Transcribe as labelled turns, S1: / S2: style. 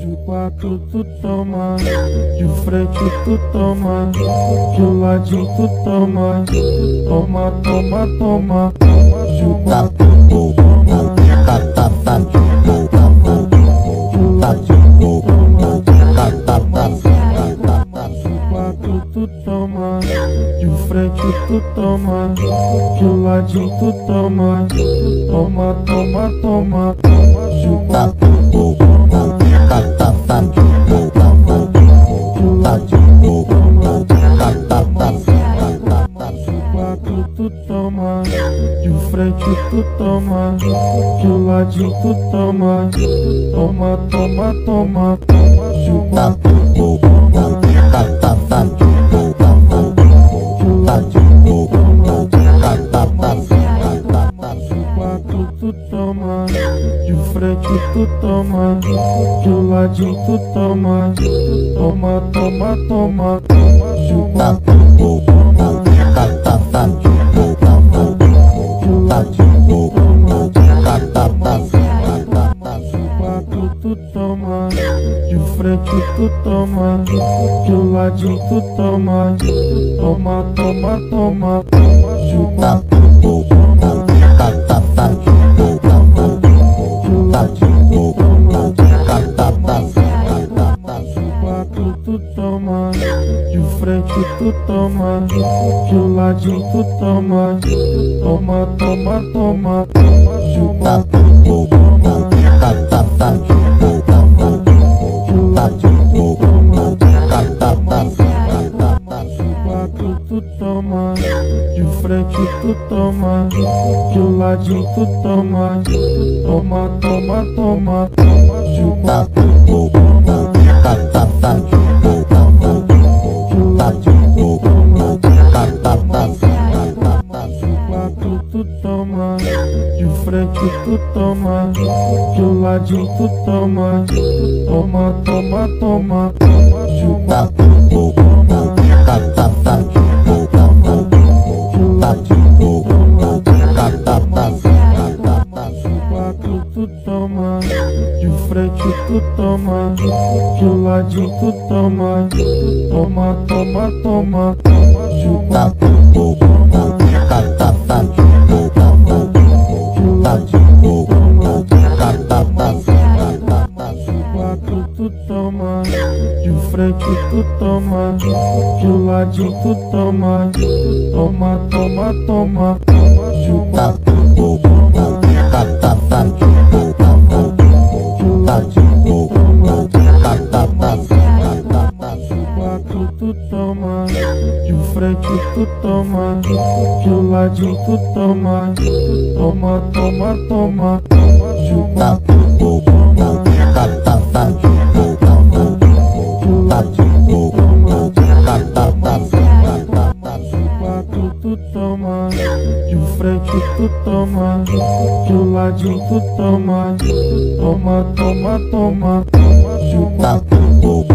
S1: De quatro tu toma, de frente tu toma, de ladinho tu toma, toma, toma, toma. De quatro tu toma, de ladinho tu toma, de quatro tu toma, de frente tu toma, de ladinho tu toma, toma, toma, toma. De quatro tu toma, de ladinho tu toma, de quatro tu toma, de frente tu toma, de ladinho tu toma, toma, toma, toma. De quatro tu toma, de ladinho tu toma, de quatro tu toma, de frente tu toma, de ladinho tu toma, toma, toma, toma. De quatro tu toma, de ladinho tu toma, de quatro tu toma, de frente tu toma, de ladinho tu toma, toma, toma, toma. De quatro tu toma, de ladinho tu toma, de quatro tu toma, de frente tu toma, de ladinho tu toma, toma, toma, toma. De quatro tu toma, de ladinho tu toma, de quatro tu toma, de frente tu toma, de ladinho tu toma, toma, toma, toma. De quatro tu toma, de ladinho tu toma, de quatro tu toma, de frente tu toma, de ladinho tu toma, toma, toma, toma. De quatro tu toma, de ladinho tu toma, de quatro tu toma, de frente tu toma, de ladinho tu toma, toma, toma, toma. De quatro tu toma, de ladinho tu toma, de quatro tu toma, de frente tu toma, de ladinho tu toma, toma, toma, toma. De quatro tu toma, de ladinho tu toma, de quatro tu toma, de frente tu toma, de ladinho tu toma, toma, toma, toma. De quatro tu toma, de ladinho tu toma, de quatro tu toma, de frente tu toma, de ladinho tu toma, toma, toma, toma. De quatro tu